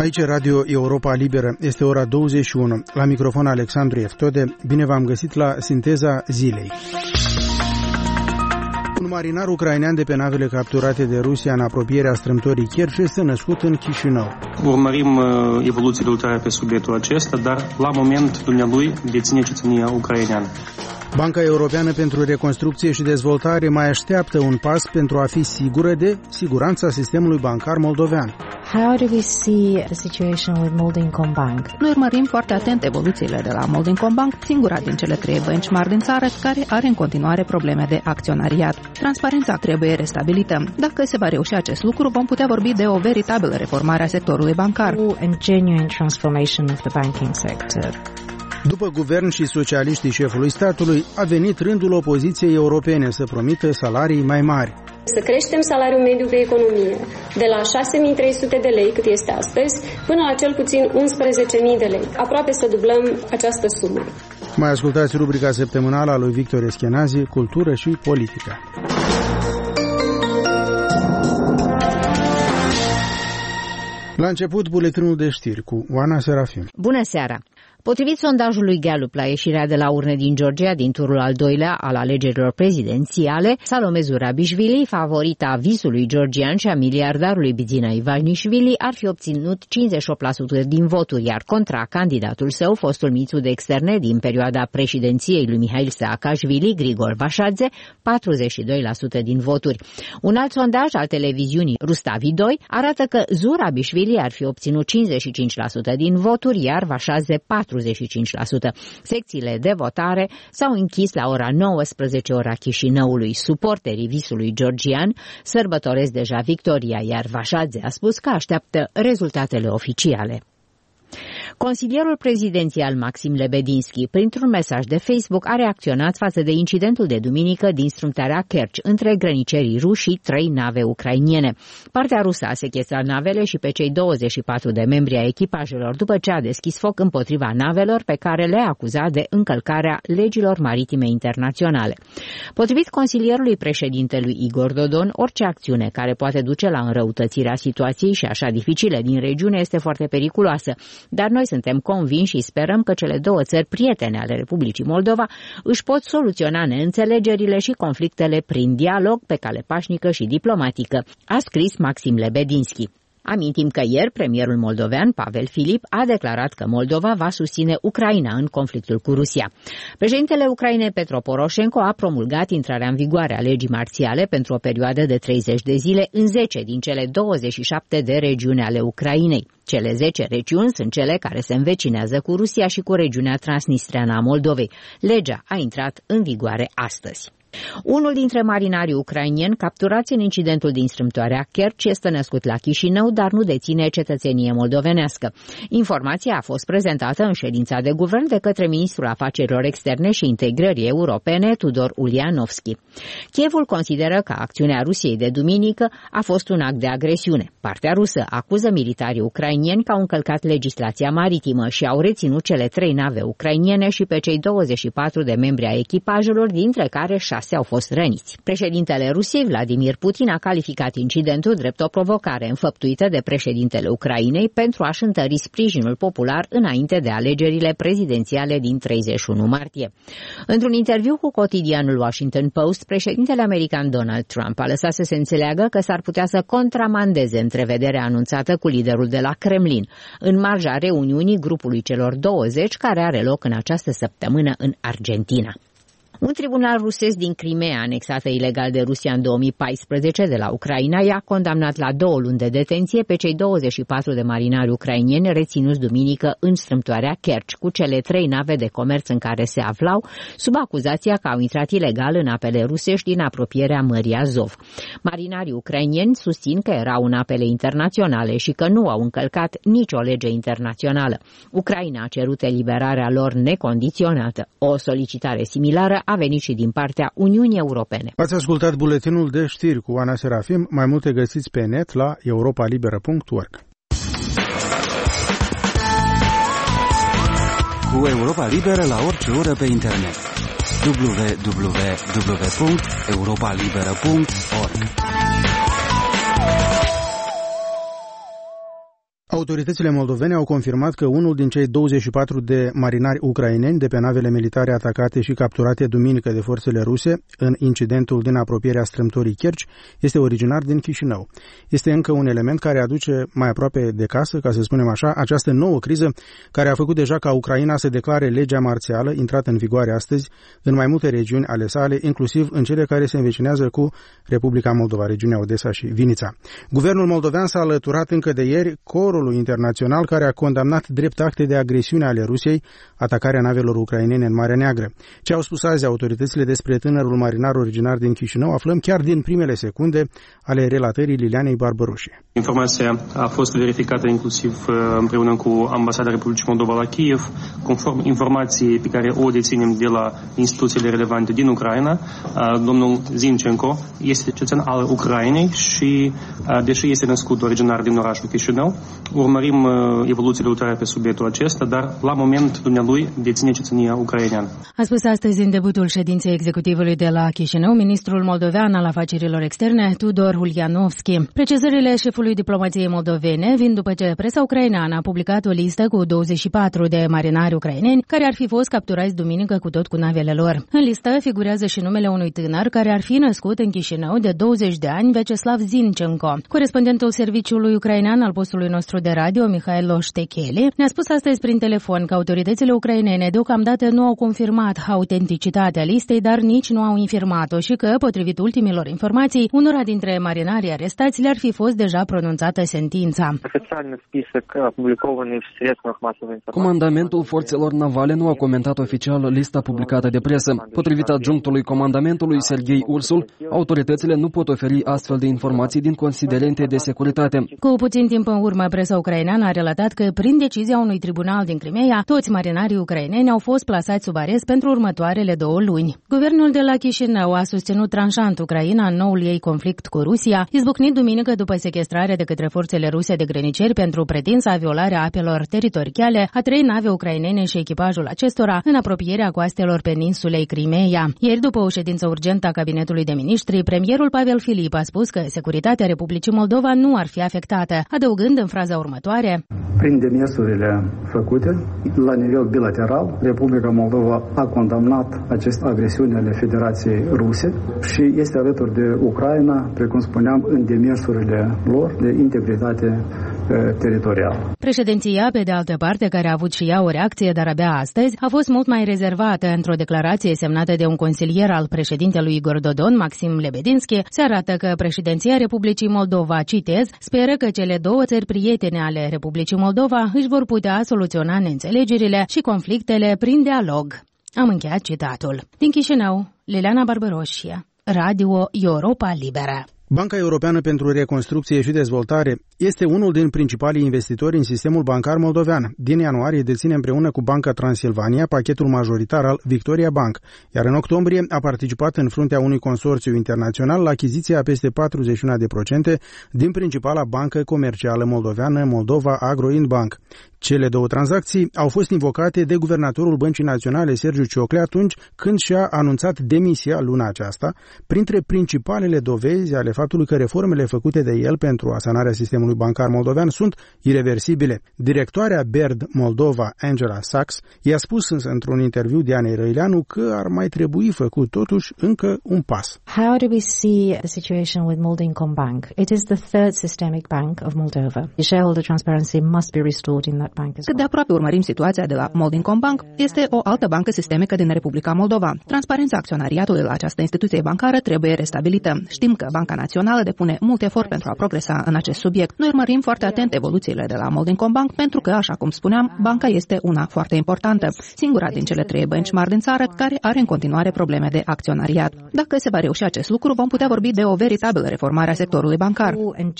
Aici Radio Europa Liberă, este ora 21. La microfon Alexandru Eftode, bine v-am găsit la Sinteza Zilei. Un marinar ucrainean de pe navele capturate de Rusia în apropierea strâmtorii Kerch este născut în Chișinău. Urmărim evoluțiile ulterioare pe subiectul acesta, dar la moment dumnealui deține cetățenia ucraineană. Banca Europeană pentru Reconstrucție și Dezvoltare mai așteaptă un pas pentru a fi sigură de siguranța sistemului bancar moldovean. How do we see the situation with Moldincom Bank? Noi urmărim foarte atent evoluțiile de la Moldincom Bank, singura din cele 3 bănci mari din țară care are în continuare probleme de acționariat. Transparența trebuie restabilită. Dacă se va reuși acest lucru, vom putea vorbi de o veritabilă reformare a sectorului bancar. And genuine transformation of the banking sector. După guvern și socialiștii șefului statului, a venit rândul opoziției europene să promită salarii mai mari. Să creștem salariul mediu pe economie de la 6.300 de lei, cât este astăzi, până la cel puțin 11.000 de lei. Aproape să dublăm această sumă. Mai ascultați rubrica săptămânală a lui Victor Eschenazi, Cultură și Politică. La început, buletinul de știri cu Oana Serafim. Bună seara! Potrivit sondajului Gallup la ieșirea de la urne din Georgia din turul al doilea al alegerilor prezidențiale, Salome Zurabișvili, favorita visului georgian și a miliardarului Bidzina Ivanișvili, ar fi obținut 58% din voturi, iar contra candidatul său, fostul ministru de externe din perioada președinției lui Mihail Saakashvili, Grigor Vașadze, 42% din voturi. Un alt sondaj al televiziunii Rustavi 2 arată că Zurabișvili ar fi obținut 55% din voturi, iar Vașadze 45%. Secțiile de votare s-au închis la ora 19, ora Chișinăului. Suporterii visului georgian sărbătoresc deja victoria, iar Vașadze a spus că așteaptă rezultatele oficiale. Consilierul prezidențial Maxim Lebedinski, printr-un mesaj de Facebook, a reacționat față de incidentul de duminică din strâmtarea Kerch între grănicerii ruși și 3 nave ucrainiene. Partea rusă a sechestrat navele și pe cei 24 de membri ai echipajelor după ce a deschis foc împotriva navelor pe care le-a acuzat de încălcarea legilor maritime internaționale. Potrivit consilierului președintelui Igor Dodon, orice acțiune care poate duce la înrăutățirea situației și așa dificile din regiune este foarte periculoasă, dar noi suntem convinși și sperăm că cele 2 țări prietene ale Republicii Moldova își pot soluționa neînțelegerile și conflictele prin dialog pe cale pașnică și diplomatică, a scris Maxim Lebedinski. Amintim că ieri premierul moldovean Pavel Filip a declarat că Moldova va susține Ucraina în conflictul cu Rusia. Președintele Ucrainei Petro Poroșenko a promulgat intrarea în vigoare a legii marțiale pentru o perioadă de 30 de zile în 10 din cele 27 de regiuni ale Ucrainei. Cele 10 regiuni sunt cele care se învecinează cu Rusia și cu regiunea transnistreană a Moldovei. Legea a intrat în vigoare astăzi. Unul dintre marinarii ucrainieni capturați în incidentul din strâmtoarea Kerch este născut la Chișinău, dar nu deține cetățenie moldovenească. Informația a fost prezentată în ședința de guvern de către ministrul afacerilor externe și integrării europene, Tudor Ulianovski. Kievul consideră că acțiunea Rusiei de duminică a fost un act de agresiune. Partea rusă acuză militarii ucrainieni că au încălcat legislația maritimă și au reținut cele 3 nave ucrainiene și pe cei 24 de membri ai echipajelor, dintre care 6 au fost răniți. Președintele Rusiei, Vladimir Putin, a calificat incidentul drept o provocare înfăptuită de președintele Ucrainei pentru a-și întări sprijinul popular înainte de alegerile prezidențiale din 31 martie. Într-un interviu cu cotidianul Washington Post, președintele american Donald Trump a lăsat să se înțeleagă că s-ar putea să contramandeze întrevederea anunțată cu liderul de la Kremlin, în marja reuniunii grupului celor 20 care are loc în această săptămână în Argentina. Un tribunal rusesc din Crimea, anexată ilegal de Rusia în 2014 de la Ucraina, i-a condamnat la 2 luni de detenție pe cei 24 de marinari ucrainieni reținuți duminică în strâmtoarea Kerch, cu cele 3 nave de comerț în care se aflau, sub acuzația că au intrat ilegal în apele rusești din apropierea Mării Azov. Marinarii ucrainieni susțin că erau în apele internaționale și că nu au încălcat nicio lege internațională. Ucraina a cerut eliberarea lor necondiționată. O solicitare similară a venit și din partea Uniunii Europene. Ați ascultat buletinul de știri cu Oana Serafim. Mai multe găsiți pe net la europalibera.org. Cu Europa Liberă la orice oră pe internet. www.europalibera.org. Autoritățile moldovene au confirmat că unul din cei 24 de marinari ucraineni de pe navele militare atacate și capturate duminică de forțele ruse în incidentul din apropierea strâmtorii Kerci este originar din Chișinău. Este încă un element care aduce mai aproape de casă, ca să spunem așa, această nouă criză care a făcut deja ca Ucraina să declare legea marțială intrată în vigoare astăzi în mai multe regiuni ale sale, inclusiv în cele care se învecinează cu Republica Moldova, regiunea Odessa și Vinița. Guvernul moldovean s-a alăturat încă de ieri corului internațional care a condamnat drept acte de agresiune ale Rusiei atacarea navelor ucrainene în Marea Neagră. Ce au spus azi autoritățile despre tânărul marinar originar din Chișinău aflăm chiar din primele secunde ale relatării Lilianei Barbăroșie. Informația a fost verificată inclusiv împreună cu Ambasada Republicii Moldova la Kiev, conform informației pe care o deținem de la instituțiile relevante din Ucraina. Domnul Zinchenko este cetățean al Ucrainei și, deși este născut originar din orașul Chișinău, urmărim evoluțiile ulterioare pe subiectul acesta, dar la moment dumnealui deține cetățenia ucraineană. A spus astăzi în debutul ședinței executivului de la Chișinău ministrul moldovean al afacerilor externe, Tudor Ulianovski. Precizările șefului diplomației moldovene vin după ce presa ucraineană a publicat o listă cu 24 de marinari ucraineni care ar fi fost capturați duminică cu tot cu navele lor. În listă figurează și numele unui tânăr care ar fi născut în Chișinău de 20 de ani, Vyacheslav Zinchenko. Corespondentul serviciului ucrainean al postului nostru de radio, Mihailo Ștecheli, ne-a spus astăzi prin telefon că autoritățile ucrainene deocamdată nu au confirmat autenticitatea listei, dar nici nu au infirmat-o și că, potrivit ultimilor informații, unora dintre marinarii arestați le-ar fi fost deja pronunțată sentința. Comandamentul forțelor navale nu a comentat oficial lista publicată de presă. Potrivit adjunctului comandamentului Serghei Ursul, autoritățile nu pot oferi astfel de informații din considerente de securitate. Cu puțin timp în urmă, presa ucraineană a relatat că, prin decizia unui tribunal din Crimeea, toți marinarii ucraineni au fost plasați sub arest pentru următoarele 2 luni. Guvernul de la Chișinău a susținut tranșant Ucraina în noul ei conflict cu Rusia, izbucnit duminică după sechestrarea de către forțele ruse de grăniceri pentru pretinsa violare a apelor teritoriale a 3 nave ucrainene și echipajul acestora în apropierea coastelor peninsulei Crimeea. Ieri, după o ședință urgentă a cabinetului de miniștri, premierul Pavel Filip a spus că securitatea Republicii Moldova nu ar fi afectată, adăugând în fraza următoare: prin demersurile făcute la nivel bilateral, Republica Moldova a condamnat această agresiune ale Federației Ruse și este alături de Ucraina, precum spuneam, în demersurile lor de integritate teritorială. Președinția, pe de altă parte, care a avut și ea o reacție, dar abia astăzi, a fost mult mai rezervată. Într-o declarație semnată de un consilier al președintelui Igor Dodon, Maxim Lebedinski, se arată că președinția Republicii Moldova, citez, speră că cele 2 țări prietene ale Republicii Moldova își vor putea soluționa neînțelegerile și conflictele prin dialog. Am încheiat citatul. Din Chișinău, Liliana Barbăroșie, Radio Europa Liberă. Banca Europeană pentru Reconstrucție și Dezvoltare este unul din principalii investitori în sistemul bancar moldovean. Din ianuarie deține împreună cu Banca Transilvania pachetul majoritar al Victoria Bank, iar în octombrie a participat în fruntea unui consorțiu internațional la achiziția a peste 41% din principala bancă comercială moldoveană, Moldova Agro-Inbank. Cele 2 tranzacții au fost invocate de guvernatorul Băncii Naționale, Sergiu Ciocle, atunci când și-a anunțat demisia luna aceasta, printre principalele dovezi ale faptului că reformele făcute de el pentru asanarea sistemului bancar moldovean sunt ireversibile. Directoarea BERD Moldova, Angela Sachs, i-a spus însă într-un interviu Dianei Răileanu că ar mai trebui făcut totuși încă un pas. How do we see the situation with Moldinkombank? It is the third systemic bank of Moldova. The shareholder transparency must be restored in that bank as well. Cât de aproape urmărim situația de la Moldinkombank, este o altă bancă sistemică din Republica Moldova. Transparența acționariatului la această instituție bancară trebuie restabilită. Știm că Banca Națională depune mult efort pentru a progresa în acest subiect. Noi urmărim foarte atent evoluțiile de la Moldinkombank pentru că, așa cum spuneam, banca este una foarte importantă, singura din cele 3 bănci mari din țară care are în continuare probleme de acționariat. Dacă se va reuși acest lucru, vom putea vorbi de o veritabilă reformare a sectorului bancar.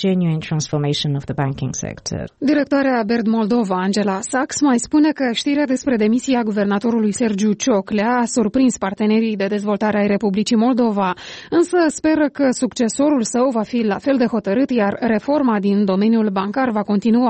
Directoarea BERD Moldova, Angela Sachs, mai spune că știrea despre demisia guvernatorului Sergiu Ciocle a surprins partenerii de dezvoltare ai Republicii Moldova, însă speră că succesorul său va fi la fel de hotărât, iar reforma din domeniul bancar va continua.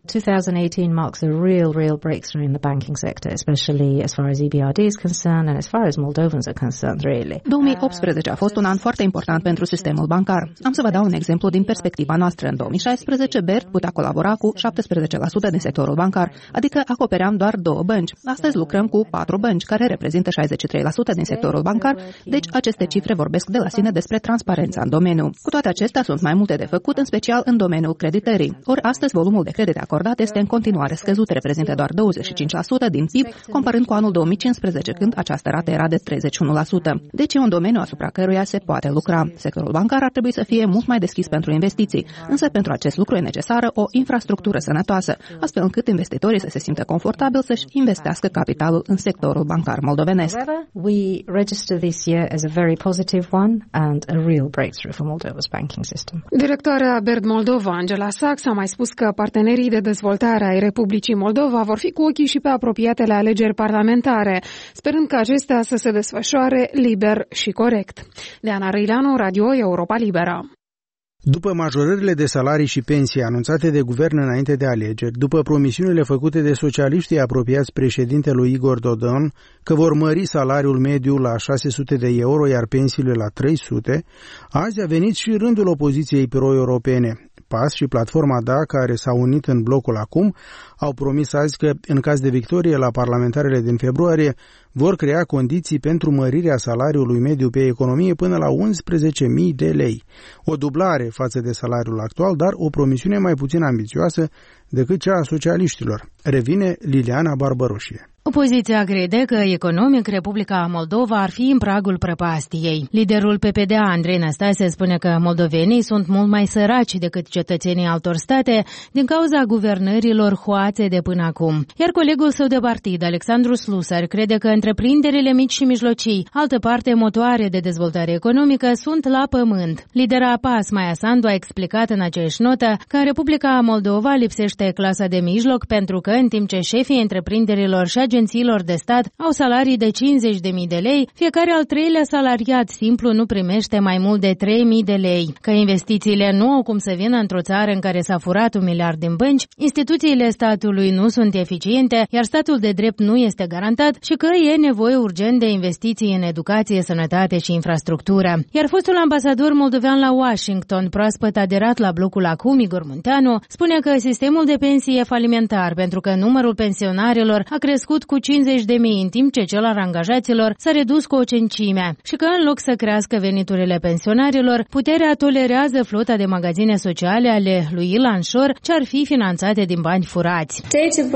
2018 marks a real breakthrough in the banking sector, especially as far as EBRD is concerned and as far as Moldovans are concerned, really. 2018 a fost un an foarte important pentru sistemul bancar. Am să vă dau un exemplu din perspectiva noastră. În 2016, BERD putea colabora cu 17% din sectorul bancar, adică acopeream doar 2 bănci. Astăzi lucrăm cu 4 bănci, care reprezintă 63% din sectorul bancar, deci aceste cifre vorbesc de la sine despre transparența în domeniu. Cu toate acestea, sunt mai multe de făcut, în special în domeniul creditării. Ori astăzi volumul de credite acordat este în continuare scăzut, reprezintă doar 25% din PIB, comparând cu anul 2015, când această rată era de 31%. Deci e un domeniu asupra căruia se poate lucra. Sectorul bancar ar trebui să fie mult mai deschis pentru investiții, însă pentru acest lucru e necesară o infrastructură sănătoasă, astfel încât investitorii să se simtă confortabil să-și investească capitalul în sectorul bancar moldovenesc. We register this year as a very positive one and a real breakthrough for Moldova's banking system. Directoarea BERD Moldova, Angela Sachs, a mai spus că partenerii de dezvoltare ai Republicii Moldova vor fi cu ochii și pe apropiatele alegeri parlamentare, sperând că acestea să se desfășoare liber și corect. Diana Răileanu, Radio Europa Liberă. După majorările de salarii și pensii anunțate de guvern înainte de alegeri, după promisiunile făcute de socialiștii apropiați președintelui Igor Dodon că vor mări salariul mediu la 600 de euro, iar pensiile la 300, azi a venit și rândul opoziției pro-europene. PAS și platforma DA, care s-au unit în blocul acum, au promis azi că, în caz de victorie la parlamentarele din februarie, vor crea condiții pentru mărirea salariului mediu pe economie până la 11.000 de lei. O dublare față de salariul actual, dar o promisiune mai puțin ambițioasă decât cea a socialiștilor. Revine Liliana Barbaroșie. Opoziția crede că economic Republica Moldova ar fi în pragul prăpastiei. Liderul PPD, Andrei Năstase, spune că moldovenii sunt mult mai săraci decât cetățenii altor state din cauza guvernărilor hoațe de până acum. Iar colegul său de partid, Alexandru Slusar, crede că întreprinderile mici și mijlocii, altă parte motoare de dezvoltare economică, sunt la pământ. Lidera PAS, Maia Sandu, a explicat în aceeași notă că în Republica Moldova lipsește clasa de mijloc pentru că, în timp ce șefii întreprinderilor și agențiilor de stat au salarii de 50.000 de lei, fiecare al treilea salariat simplu nu primește mai mult de 3.000 de lei, că investițiile nu au cum să vină într-o țară în care s-a furat 1 miliard din bănci, instituțiile statului nu sunt eficiente, iar statul de drept nu este garantat și că e nevoie urgent de investiții în educație, sănătate și infrastructură. Iar fostul ambasador moldovean la Washington, proaspăt aderat la blocul acum, Igor Munteanu, spune că sistemul de pensii e falimentar pentru că numărul pensionarilor a crescut cu 50.000, în timp ce cel al angajaților s-a redus cu o cincime și că, în loc să crească veniturile pensionarilor, puterea tolerează flota de magazine sociale ale lui Ilan Șor, ce ar fi finanțate din bani furați. Ceea ce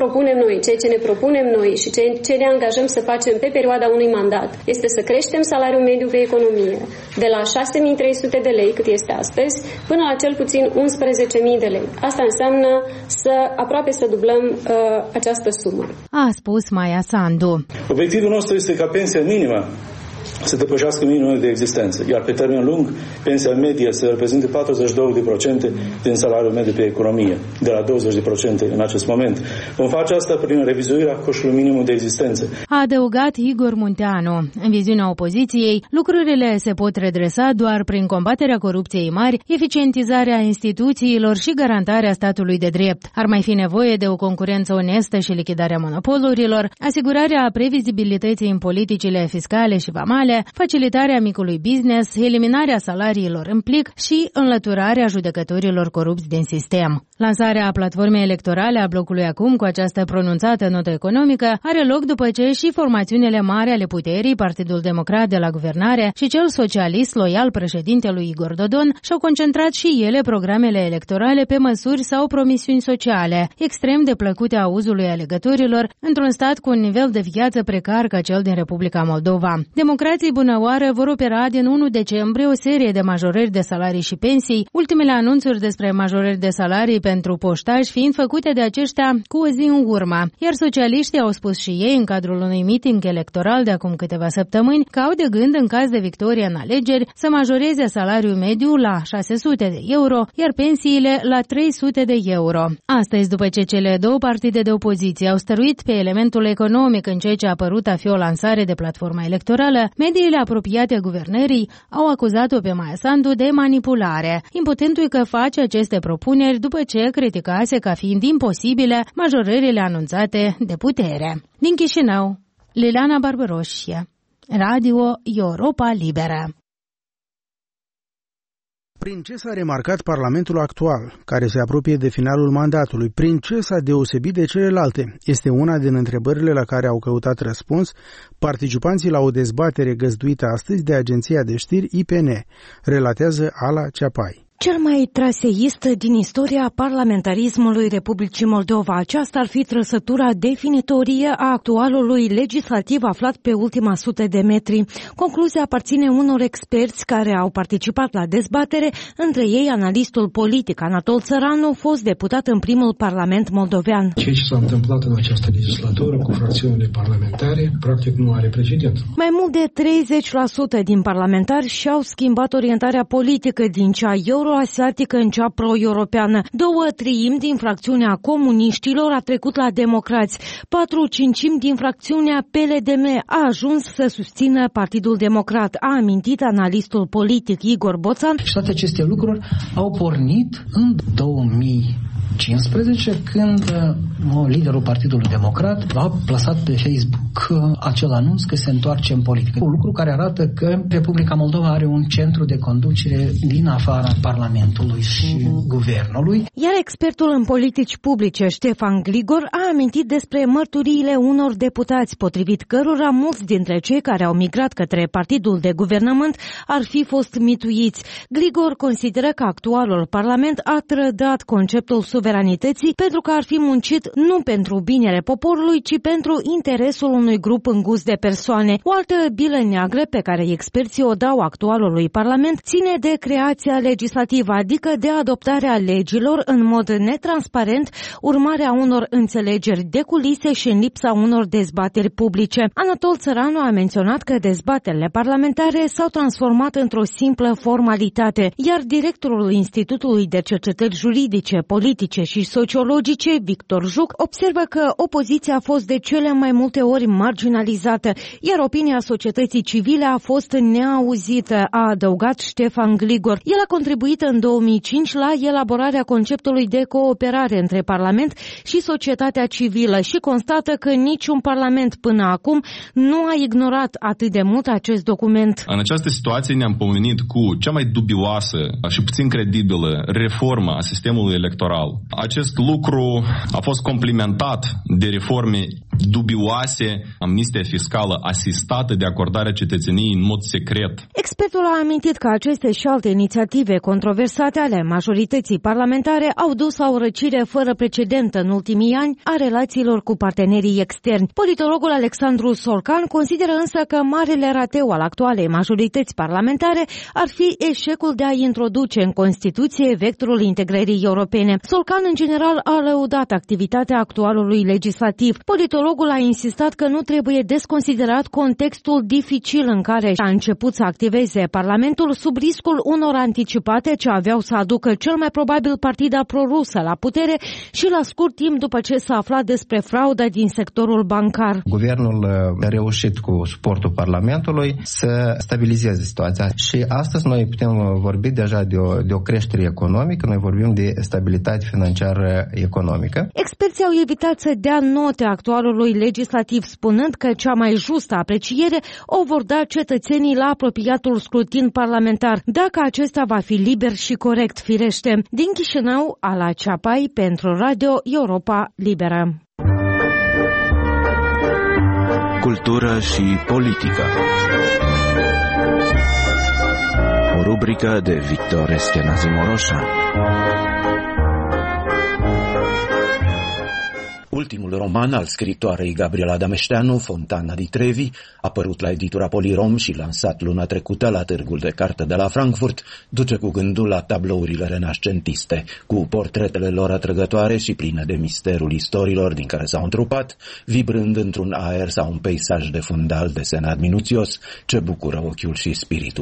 ne propunem noi și ce ne angajăm să facem pe perioada unui mandat este să creștem salariul mediu pe economie de la 6.300 de lei, cât este astăzi, până la cel puțin 11.000 de lei. Asta înseamnă aproape să dublăm această sumă. A spus Maia Sandu. Obiectivul nostru este ca pensia minimă să depășească minimul de existență, iar pe termen lung, pensia medie să reprezinte 42% din salariul mediu pe economie, de la 20% în acest moment. Vom face asta prin revizuirea coșului minimum de existență. A adăugat Igor Munteanu. În viziunea opoziției, lucrurile se pot redresa doar prin combaterea corupției mari, eficientizarea instituțiilor și garantarea statului de drept. Ar mai fi nevoie de o concurență onestă și lichidarea monopolurilor, asigurarea previzibilității în politicile fiscale și vamale, facilitarea micului business, eliminarea salariilor în plic și înlăturarea judecătorilor corupți din sistem. Lansarea platformei electorale a blocului acum cu această pronunțată notă economică are loc după ce și formațiunile mari ale puterii, Partidul Democrat de la guvernare și cel socialist loial președintelui Igor Dodon și-au concentrat și ele programele electorale pe măsuri sau promisiuni sociale, extrem de plăcute auzului alegătorilor într-un stat cu un nivel de viață precar ca cel din Republica Moldova. Democrații bunăoară vor opera din 1 decembrie o serie de majorări de salarii și pensii, ultimele anunțuri despre majorări de salarii pentru poștași fiind făcute de aceștia cu o zi în urmă, iar socialiștii au spus și ei în cadrul unui meeting electoral de acum câteva săptămâni că au de gând, în caz de victorie în alegeri, să majoreze salariul mediu la 600 de euro, iar pensiile la 300 de euro. Astăzi, după ce cele două partide de opoziție au stăruit pe elementul economic în ceea ce a părut a fi o lansare de platformă electorală, mediile apropiate guvernării au acuzat-o pe Maia Sandu de manipulare, imputându-i că face aceste propuneri după ce criticase ca fiind imposibile majorările anunțate de putere. Din Chișinău, Liliana Barbaroșie, Radio Europa Liberă. Prin ce s-a remarcat Parlamentul actual, care se apropie de finalul mandatului? Prin ce s-a deosebit de celelalte? Este una din întrebările la care au căutat răspuns participanții la o dezbatere găzduită astăzi de agenția de știri IPN, relatează Ala Ceapai. Cel mai traseist din istoria parlamentarismului Republicii Moldova. Aceasta ar fi trăsătura definitorie a actualului legislativ aflat pe ultima 100 de metri. Concluzia aparține unor experți care au participat la dezbatere, între ei analistul politic Anatol Țăranu, fost deputat în primul Parlament moldovean. Ceea ce s-a întâmplat în această legislatură cu fracțiunile parlamentare, practic nu are precedent. Mai mult de 30% din parlamentari și-au schimbat orientarea politică din cea euroasiatică în cea pro-europeană. 2/3 din fracțiunea comuniștilor a trecut la democrați. 4/5 din fracțiunea PLDM a ajuns să susțină Partidul Democrat, a amintit analistul politic Igor Boțan. Și toate aceste lucruri au pornit în 2015, când liderul Partidului Democrat a plasat pe Facebook acel anunț că se întoarce în politică. Un lucru care arată că Republica Moldova are un centru de conducere din afara Parlamentului și Guvernului. Iar expertul în politici publice, Ștefan Gligor, a amintit despre mărturiile unor deputați, potrivit cărora mulți dintre cei care au migrat către Partidul de Guvernământ ar fi fost mituiți. Gligor consideră că actualul Parlament a trădat conceptul suveranității pentru că ar fi muncit nu pentru binele poporului, ci pentru interesul unui grup îngust de persoane. O altă bilă neagră pe care experții o dau actualului Parlament ține de creația legislativă, adică de adoptarea legilor în mod netransparent, urmarea unor înțelegeri de culise și în lipsa unor dezbateri publice. Anatol Țăranu a menționat că dezbaterile parlamentare s-au transformat într-o simplă formalitate, iar directorul Institutului de Cercetări Juridice, Politice și Sociologice, Victor Juc, observă că opoziția a fost de cele mai multe ori marginalizată, iar opinia societății civile a fost neauzită, a adăugat Ștefan Gligor. El a contribuit în 2005 la elaborarea conceptului de cooperare între Parlament și societatea civilă și constată că niciun Parlament până acum nu a ignorat atât de mult acest document. În această situație ne-am pomenit cu cea mai dubioasă și puțin credibilă reformă a sistemului electoral. Acest lucru a fost complementat de reforme dubioase, amnistia fiscală asistată de acordarea cetățeniei în mod secret. Expertul a amintit că aceste și alte inițiative controversate ale majorității parlamentare au dus la o răcire fără precedent în ultimii ani a relațiilor cu partenerii externi. Politologul Alexandru Solcan consideră însă că marele rateu al actualei majorități parlamentare ar fi eșecul de a introduce în Constituție vectorul integrării europene. Solcan, în general, a lăudat activitatea actualului legislativ. Politologul a insistat că nu trebuie desconsiderat contextul dificil în care a început să activeze Parlamentul sub riscul unor anticipate ce aveau să aducă cel mai probabil partida prorusă la putere și la scurt timp după ce s-a aflat despre fraudă din sectorul bancar. Guvernul a reușit cu suportul Parlamentului să stabilizeze situația și astăzi noi putem vorbi deja de o creștere economică, noi vorbim de stabilitate financiară economică. Experții au evitat să dea note actualului legislativ, spunând că cea mai justă apreciere o vor da cetățenii la apropiatul scrutin parlamentar, dacă acesta va fi liber și corect, firește. Din Chișinău, Ala Ceapai pentru Radio Europa Liberă. Cultură și politică. O rubrică de Victor Eschenazi Moroșa. Ultimul roman al scritoarei Gabriela Dameșteanu, Fontana di Trevi, apărut la editura Polirom și lansat luna trecută la Târgul de Carte de la Frankfurt, duce cu gândul la tablourile renascentiste, cu portretele lor atrăgătoare și pline de misterul istoriilor din care s-au întrupat, vibrând într-un aer sau un peisaj de fundal desenat minuțios ce bucură ochiul și spiritul.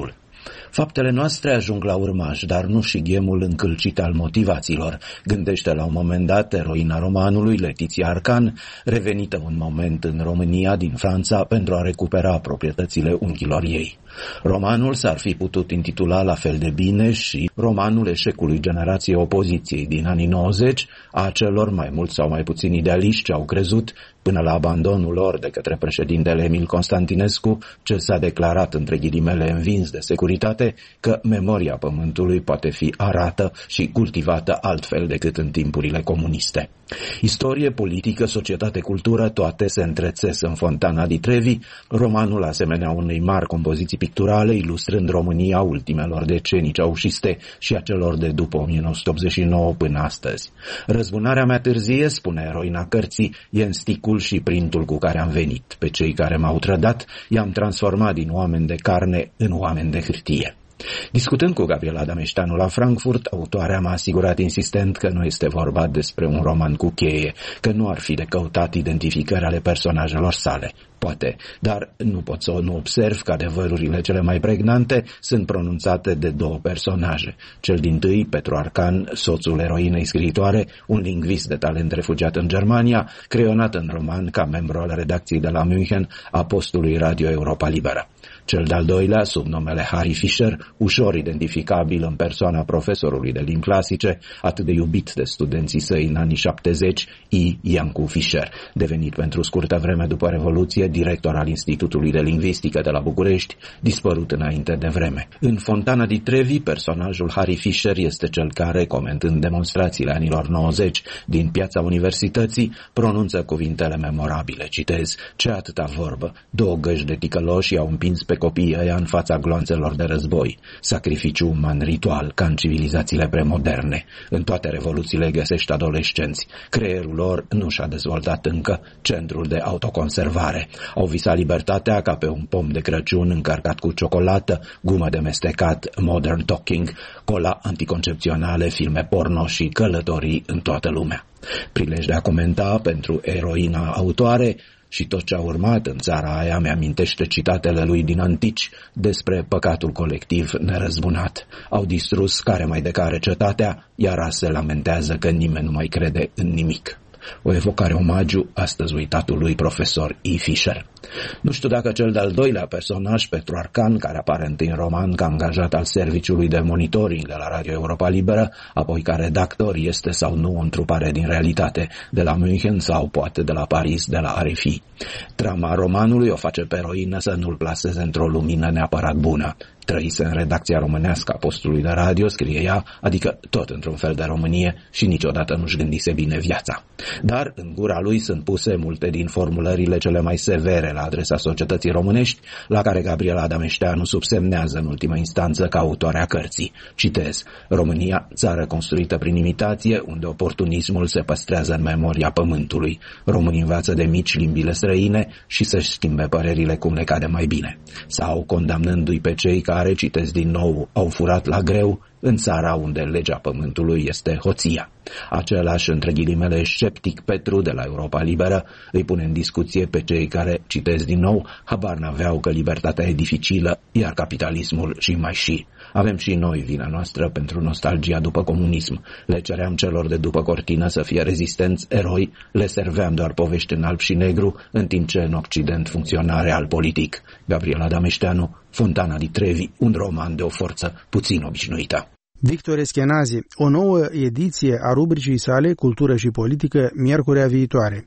Faptele noastre ajung la urmaș, dar nu și ghemul încălcit al motivațiilor, gândește la un moment dat eroina romanului Letiția Arcan, revenită un moment în România din Franța pentru a recupera proprietățile unchilor ei. Romanul s-ar fi putut intitula la fel de bine și romanul eșecului generației opoziției din anii 90, a celor mai mult sau mai puțin idealiști ce au crezut, până la abandonul lor de către președintele Emil Constantinescu, ce s-a declarat între ghilimele învins de securitate, că memoria pământului poate fi arată și cultivată altfel decât în timpurile comuniste. Istorie, politică, societate, cultură, toate se întrețes în Fontana di Trevi, romanul asemenea unei mari compoziții picturale, ilustrând România ultimelor decenii ceaușiste și a celor de după 1989 până astăzi. Răzbunarea mea târzie, spune eroina cărții, e în sticul și printul cu care am venit. Pe cei care m-au trădat, i-am transformat din oameni de carne în oameni de hârtie. Discutând cu Gabriela Dameșteanu la Frankfurt, autoarea m-a asigurat insistent că nu este vorba despre un roman cu cheie, că nu ar fi de căutat identificări ale personajelor sale. Poate, dar nu pot să nu observ că adevărurile cele mai pregnante sunt pronunțate de două personaje. Cel dintâi, Petru Arcan, soțul eroinei scriitoare, un lingvist de talent refugiat în Germania, creionat în roman ca membru al redacției de la München a postului Radio Europa Liberă. Cel de-al doilea, sub numele Harry Fischer, ușor identificabil în persoana profesorului de limbi clasice, atât de iubit de studenții săi în anii 70, I. Iancu Fischer, devenit pentru scurtă vreme după Revoluție director al Institutului de Lingvistică de la București, dispărut înainte de vreme. În Fontana di Trevi, personajul Harry Fischer este cel care, comentând demonstrațiile anilor 90 din piața universității, pronunță cuvintele memorabile, citez, ce atâta vorbă, două găși de ticăloși i-au împins pe copiii ăia în fața gloanțelor de război, sacrificiu uman ritual, ca în civilizațiile premoderne. În toate revoluțiile găsești adolescenți, creierul lor nu și-a dezvoltat încă centrul de autoconservare. Au visat libertatea ca pe un pom de Crăciun încărcat cu ciocolată, gumă de mestecat, modern talking, cola anticoncepționale, filme porno și călătorii în toată lumea. Prilej de a comenta pentru eroina autoare și tot ce a urmat în țara aia mi-amintește citatele lui din Antici despre păcatul colectiv nerăzbunat. Au distrus care mai de care cetatea, iar azi se lamentează că nimeni nu mai crede în nimic. O evocare omagiu astăzi uitatului profesor E. Fischer. Nu știu dacă cel de-al doilea personaj, Petru Arcan, care apare întâi în roman ca angajat al serviciului de monitoring de la Radio Europa Liberă, apoi ca redactor, este sau nu o întrupare din realitate, de la München sau poate de la Paris, de la RFI. Trama romanului o face pe eroină să nu-l plaseze într-o lumină neapărat bună. Trăise în redacția românească a postului de radio, scrie ea, adică tot într-un fel de Românie și niciodată nu-și gândise bine viața. Dar în gura lui sunt puse multe din formulările cele mai severe la adresa societății românești, la care Gabriela Dameșteanu subsemnează în ultima instanță ca autoarea cărții. Citez, România, țară construită prin imitație, unde oportunismul se păstrează în memoria pământului. Românii învață de mici limbile străine și să-și schimbe părerile cum le cade mai bine. Sau condamnându-i pe cei care, citesc din nou, au furat la greu în țara unde legea pământului este hoția. Același, între ghilimele, sceptic Petru de la Europa Liberă îi pune în discuție pe cei care, citesc din nou, habar n-aveau că libertatea e dificilă, iar capitalismul și mai și. Avem și noi vina noastră pentru nostalgia după comunism. Le ceream celor de după cortină să fie rezistenți, eroi, le serveam doar povești în alb și negru, în timp ce în Occident funcționa real politic. Gabriela Dameșteanu, Fontana di Trevi, un roman de o forță puțin obișnuită. Victor Eschenazi, o nouă ediție a rubricii sale Cultură și Politică, miercurea viitoare.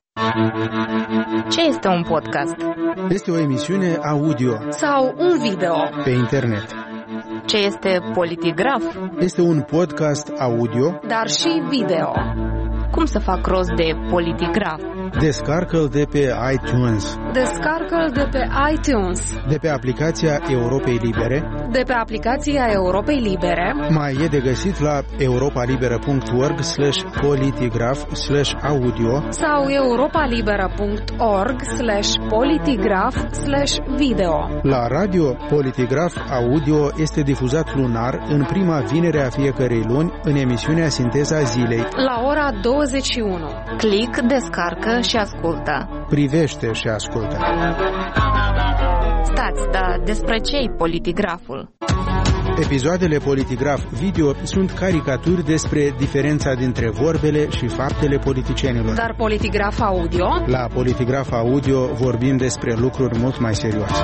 Ce este un podcast? Este o emisiune audio sau un video pe internet. Ce este Politigraf? Este un podcast audio, dar și video. Cum să fac rost de Politigraf? Descarcă-l de pe iTunes. Descarcă-l de pe iTunes. De pe aplicația Europei Libere. De pe aplicația Europei Libere. Mai e de găsit la europalibera.org/politigraf/audio sau europalibera.org/politigraf/video. La radio, Politigraf Audio este difuzat lunar în prima vinere a fiecărei luni în emisiunea Sinteza Zilei la ora 21. Click, descarcă și ascultă. Privește și ascultă. Stați, dar despre ce-i Politigraful? Episoadele Politigraf Video sunt caricaturi despre diferența dintre vorbele și faptele politicienilor. Dar Politigraf Audio? La Politigraf Audio vorbim despre lucruri mult mai serioase.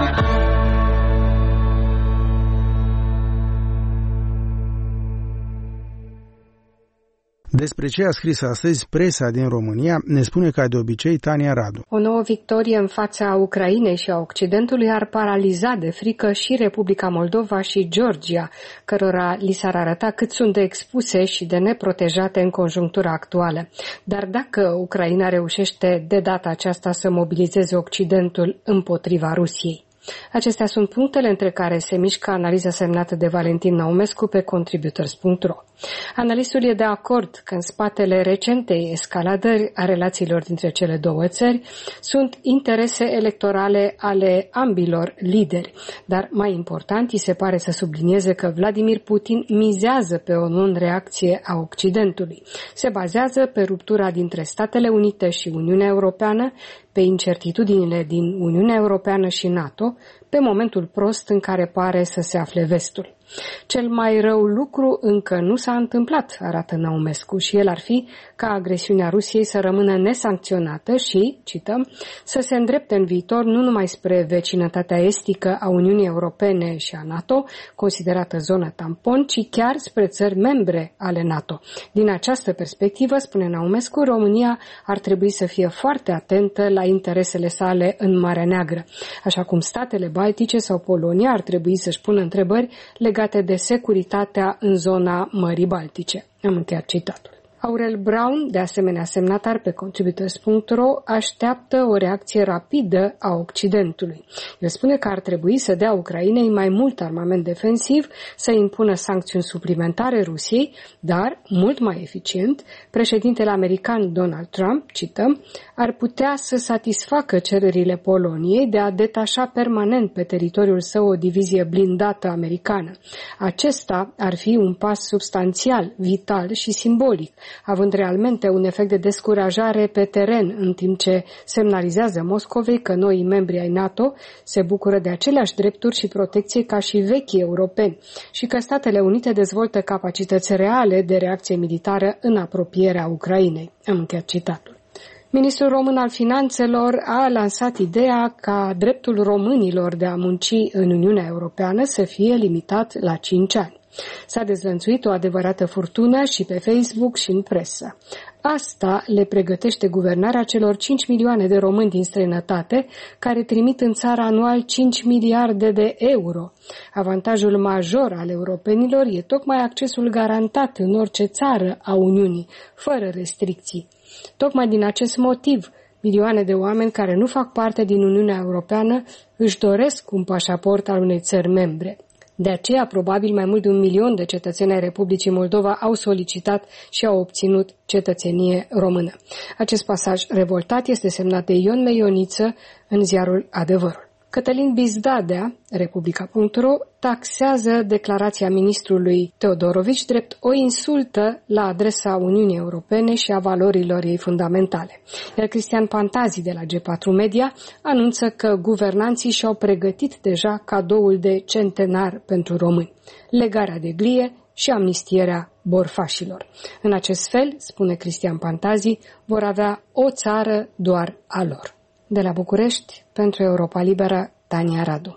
Despre ce a scris astăzi presa din România ne spune ca de obicei Tania Radu. O nouă victorie în fața Ucrainei și a Occidentului ar paraliza de frică și Republica Moldova și Georgia, cărora li s-ar arăta cât sunt de expuse și de neprotejate în conjunctura actuală. Dar dacă Ucraina reușește de data aceasta să mobilizeze Occidentul împotriva Rusiei. Acestea sunt punctele între care se mișcă analiza semnată de Valentin Naumescu pe Contributors.ro. Analistul e de acord că în spatele recentei escaladări a relațiilor dintre cele două țări sunt interese electorale ale ambilor lideri, dar mai important îi se pare să sublinieze că Vladimir Putin mizează pe o non-reacție a Occidentului. Se bazează pe ruptura dintre Statele Unite și Uniunea Europeană, pe incertitudinile din Uniunea Europeană și NATO, pe momentul prost în care pare să se afle vestul. Cel mai rău lucru încă nu s-a întâmplat, arată Naumescu, și el ar fi ca agresiunea Rusiei să rămână nesancționată și, cităm, să se îndrepte în viitor nu numai spre vecinătatea estică a Uniunii Europene și a NATO, considerată zonă tampon, ci chiar spre țări membre ale NATO. Din această perspectivă, spune Naumescu, România ar trebui să fie foarte atentă la interesele sale în Marea Neagră, așa cum statele Baltice sau Polonia ar trebui să-și pună întrebări legate de securitatea în zona Mării Baltice. Am încheiat citatul. Aurel Braun, de asemenea semnatar pe Contributors.ro, așteaptă o reacție rapidă a Occidentului. El spune că ar trebui să dea Ucrainei mai mult armament defensiv, să impună sancțiuni suplimentare Rusiei, dar, mult mai eficient, președintele american Donald Trump, cităm, ar putea să satisfacă cererile Poloniei de a detașa permanent pe teritoriul său o divizie blindată americană. Acesta ar fi un pas substanțial, vital și simbolic, având realmente un efect de descurajare pe teren, în timp ce semnalizează Moscovei că noii membri ai NATO se bucură de aceleași drepturi și protecție ca și vechii europeni și că Statele Unite dezvoltă capacități reale de reacție militară în apropierea Ucrainei. Am încheiat citatul. Ministrul român al Finanțelor a lansat ideea ca dreptul românilor de a munci în Uniunea Europeană să fie limitat la 5 ani. S-a dezlănțuit o adevărată furtună și pe Facebook și în presă. Asta le pregătește guvernarea celor 5 milioane de români din străinătate care trimit în țară anual 5 miliarde de euro. Avantajul major al europenilor e tocmai accesul garantat în orice țară a Uniunii, fără restricții. Tocmai din acest motiv, milioane de oameni care nu fac parte din Uniunea Europeană își doresc un pașaport al unei țări membre. De aceea, probabil mai mult de 1 milion de cetățeni ai Republicii Moldova au solicitat și au obținut cetățenie română. Acest pasaj revoltat este semnat de Ion Meioniță în ziarul Adevărul. Cătălin Bizdadea, Republica.ro, taxează declarația ministrului Teodorovici drept o insultă la adresa Uniunii Europene și a valorilor ei fundamentale. Iar Cristian Pantazi de la G4 Media anunță că guvernanții și-au pregătit deja cadoul de centenar pentru români, legarea de glie și amnistierea borfașilor. În acest fel, spune Cristian Pantazi, vor avea o țară doar a lor. De la București, pentru Europa Liberă, Tania Radu.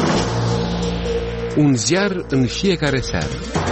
Un ziar în fiecare seară.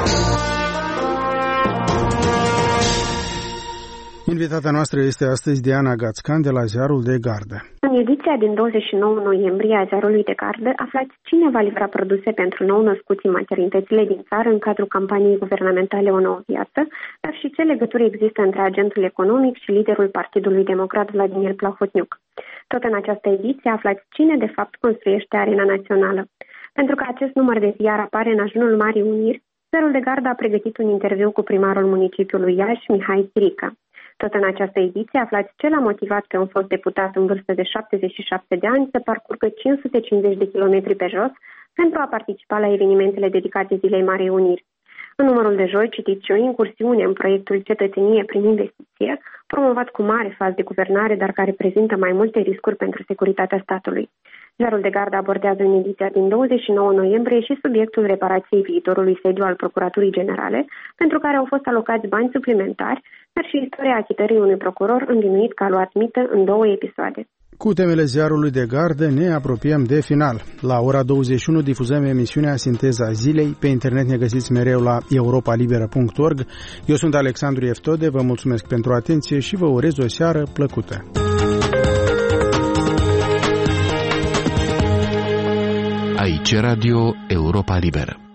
Invitata noastră este astăzi Diana Gațcan de la Ziarul de Gardă. În ediția din 29 noiembrie a Ziarului de Gardă aflați cine va livra produse pentru nou-născuții maternitățile din țară în cadrul campaniei guvernamentale O Nouă Viață, dar și ce legături există între agentul economic și liderul Partidului Democrat Vladimir Plahotniuc. Tot în această ediție aflați cine de fapt construiește Arena Națională. Pentru că acest număr de ziar apare în ajunul Marii Uniri, Ziarul de Gardă a pregătit un interviu cu primarul municipiului Iași, Mihai Chirica. Tot în această ediție aflați ce l-a motivat pe un fost deputat în vârstă de 77 de ani să parcurgă 550 de kilometri pe jos pentru a participa la evenimentele dedicate Zilei Marei Uniri. În numărul de joi citiți și o incursiune în proiectul Cetățenie prin investiție, promovat cu mare faz de guvernare, dar care prezintă mai multe riscuri pentru securitatea statului. Ziarul de Gardă abordează în ediția din 29 noiembrie și subiectul reparației viitorului sediu al Procuraturii Generale, pentru care au fost alocați bani suplimentari, dar și istoria achitării unui procuror învinuit că a luat mită în 2 episoade. Cu temele Ziarului de Gardă ne apropiem de final. La ora 21 difuzăm emisiunea Sinteza Zilei. Pe internet ne găsiți mereu la europalibera.org. Eu sunt Alexandru Eftode, vă mulțumesc pentru atenție și vă urez o seară plăcută. Aici Radio Europa Liberă.